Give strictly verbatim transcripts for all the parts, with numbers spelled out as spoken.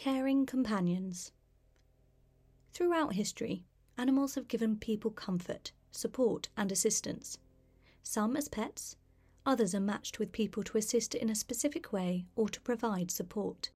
Caring companions. Throughout history, animals have given people comfort, support and assistance. Some as pets, others are matched with people to assist in a specific way or to provide support.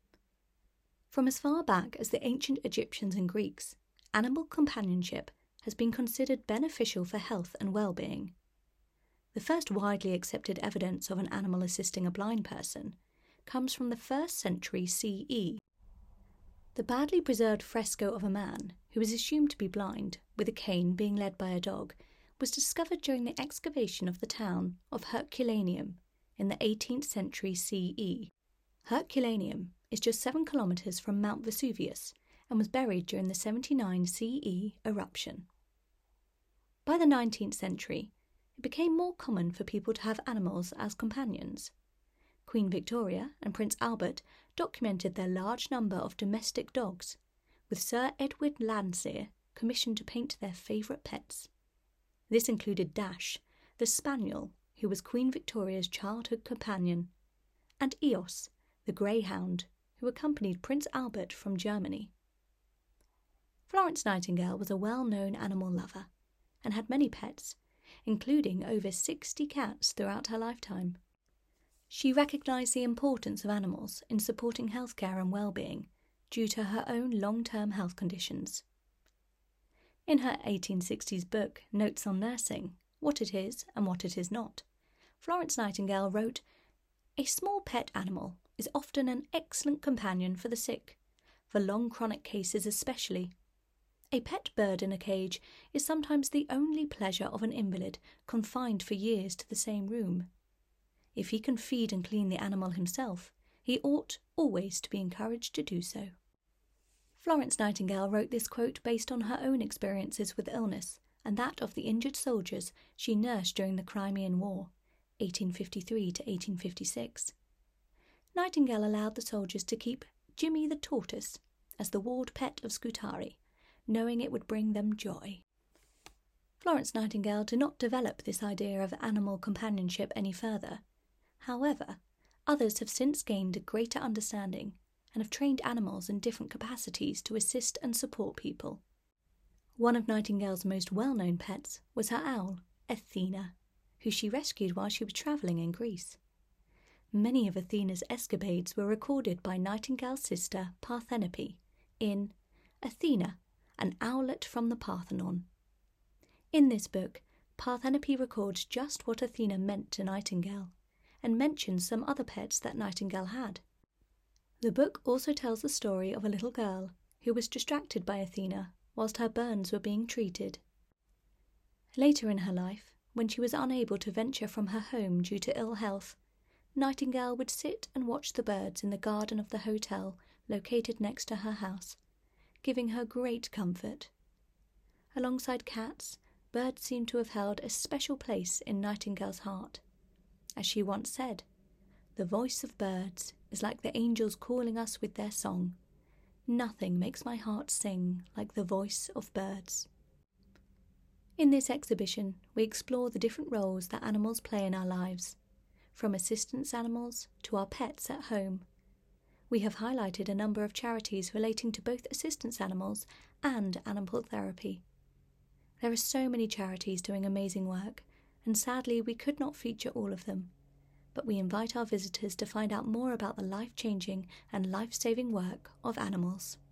From as far back as the ancient Egyptians and Greeks, animal companionship has been considered beneficial for health and well-being. The first widely accepted evidence of an animal assisting a blind person comes from the first century C E. The badly preserved fresco of a man, who is assumed to be blind, with a cane being led by a dog, was discovered during the excavation of the town of Herculaneum in the eighteenth century C E. Herculaneum is just seven kilometres from Mount Vesuvius and was buried during the seventy-nine C E eruption. By the nineteenth century, it became more common for people to have animals as companions. Queen Victoria and Prince Albert documented their large number of domestic dogs, with Sir Edward Landseer commissioned to paint their favourite pets. This included Dash, the spaniel, who was Queen Victoria's childhood companion, and Eos, the greyhound, who accompanied Prince Albert from Germany. Florence Nightingale was a well-known animal lover and had many pets, including over sixty cats throughout her lifetime. She recognised the importance of animals in supporting healthcare and well-being due to her own long-term health conditions. In her eighteen sixties book, Notes on Nursing, What It Is and What It Is Not, Florence Nightingale wrote, "A small pet animal is often an excellent companion for the sick, for long chronic cases especially. A pet bird in a cage is sometimes the only pleasure of an invalid confined for years to the same room. If he can feed and clean the animal himself, he ought always to be encouraged to do so." Florence Nightingale wrote this quote based on her own experiences with illness and that of the injured soldiers she nursed during the Crimean War, eighteen fifty-three to eighteen fifty-six. Nightingale allowed the soldiers to keep Jimmy the tortoise as the ward pet of Scutari, knowing it would bring them joy. Florence Nightingale did not develop this idea of animal companionship any further. However, others have since gained a greater understanding and have trained animals in different capacities to assist and support people. One of Nightingale's most well-known pets was her owl, Athena, who she rescued while she was travelling in Greece. Many of Athena's escapades were recorded by Nightingale's sister Parthenope in Athena, an Owlet from the Parthenon. In this book, Parthenope records just what Athena meant to Nightingale, and mentions some other pets that Nightingale had. The book also tells the story of a little girl who was distracted by Athena whilst her burns were being treated. Later in her life, when she was unable to venture from her home due to ill health, Nightingale would sit and watch the birds in the garden of the hotel located next to her house, giving her great comfort. Alongside cats, birds seem to have held a special place in Nightingale's heart. As she once said, "The voice of birds is like the angels calling us with their song. Nothing makes my heart sing like the voice of birds." In this exhibition, we explore the different roles that animals play in our lives, from assistance animals to our pets at home. We have highlighted a number of charities relating to both assistance animals and animal therapy. There are so many charities doing amazing work, and sadly we could not feature all of them, but we invite our visitors to find out more about the life-changing and life-saving work of animals.